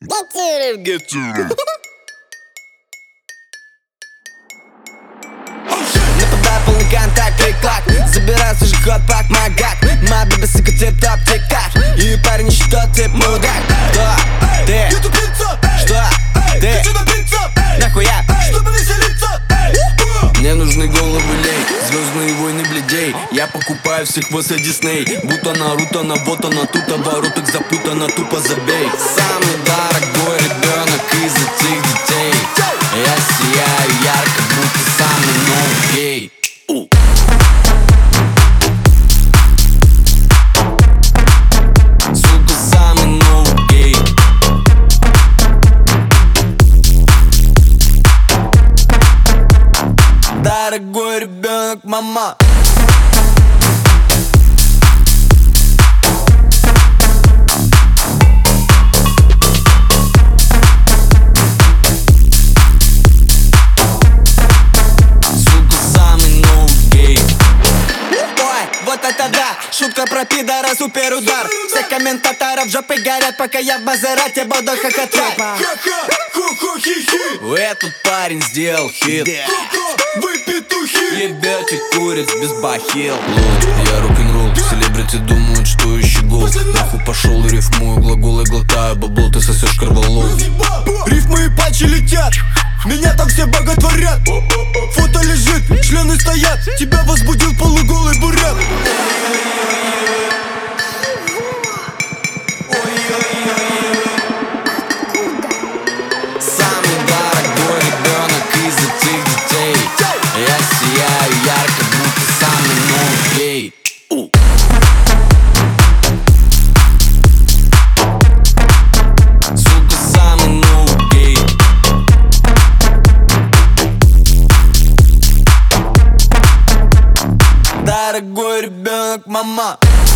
Get to it. Нападай, полный контакт, клик-клак. Забирай свежий ход, пак, магак. Моя бибиса тип топ, тик-так. И парень что тип мудак. Кто ты? Что ты? Нахуя? Чтобы веселиться. Мне нужны головы лей, звездные войны бледей. Я покупаю всех вас и Дисней. Будто Наруто, вот она тут, обороток запутана, тупо забей. Самый дорогой ребенок из этих детей. Я сияю ярко, будто самый новый гей. Сука, самый новый гей. Дорогой ребенок, мама. Сука, самый новый гей. Ой, вот это да, шутка про пидора, супер удар. Всех комментаторов жопы горят, пока я в Мазерате буду хохотать. Ха-ха-ху-ху-хи-хи. Этот парень сделал хит. Вы петухи. Ебете куриц без бахил. Я рок-н-ролл, селебрити думают, что ищи гол. Нахуй пошел, рифмую глаголы, глотаю бабло, ты сосешь корвалол. Рифмы и патчи летят, меня там все боготворят. Фото лежит, члены стоят, тебя возбудил полуголый бурят. Самый дорогой ребенок из этих детей. Я сияю ярко, будто самый новый гей. Сука, самый новый гей. Дорогой ребенок, мама.